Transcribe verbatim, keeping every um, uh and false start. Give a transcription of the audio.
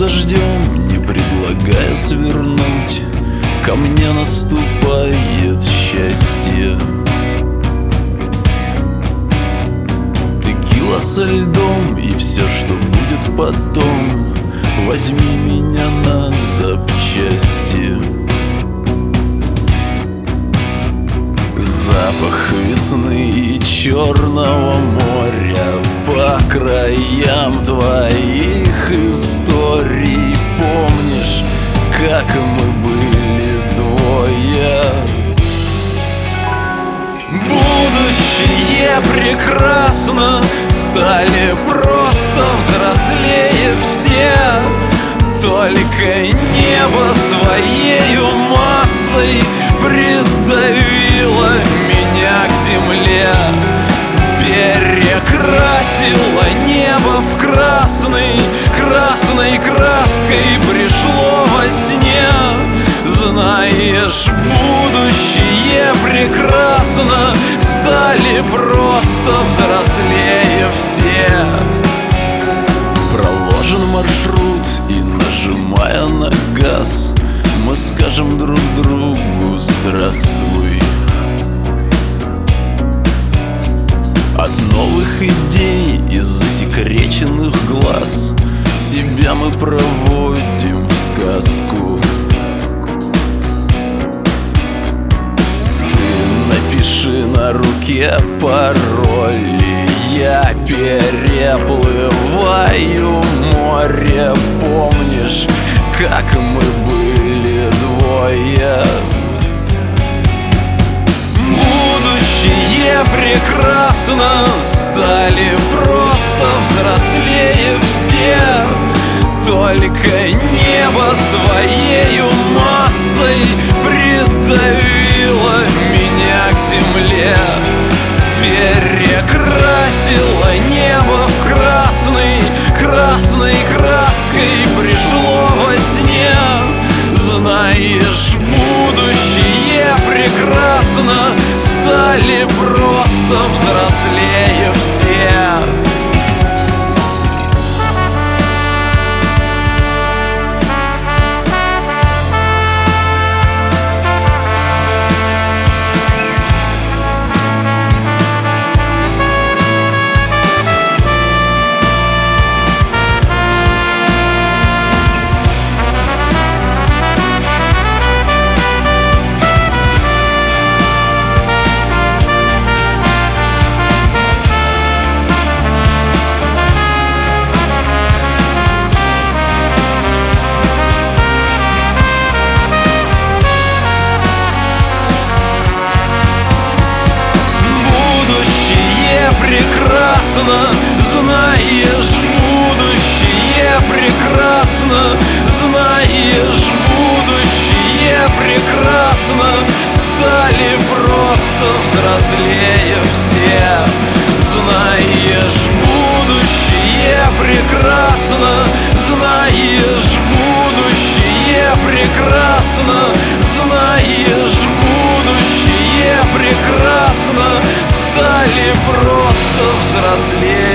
дождем, не предлагая свернуть, ко мне наступает счастье. Текила со льдом и все, что будет потом, возьми меня на запчасти. Запах весны и черного моря по краям твоих историй. Помнишь, как мы были двое? Будущее прекрасно, стали просто взрослее все. Только небо своею массой придавило меня к земле, перекрасило небо в красный, красной краской пришло во сне. Знаешь, будущее прекрасно, стали просто взрослее все. Проложен маршрут, и нажимая на газ, мы скажем друг другу здравствуй. От новых идей и засекреченных глаз себя мы проводим в сказку. Ты напиши на руке пароль, и я переплываю море. Помнишь, как мы были двое? Будущее прекрасно, стали просто взрослее все. Только небо своею массой придавило меня к земле, перекрасило небо в красный, красной краской пришло во сне. Знаешь, будущее прекрасно, стали просто взрослее все. Прекрасно, знаешь, будущее прекрасно, знаешь, будущее прекрасно, стали просто взрослее все. Знаешь, будущее прекрасно, знаешь, будущее прекрасно, знаешь, будущее прекрасно, стали просто взрослее.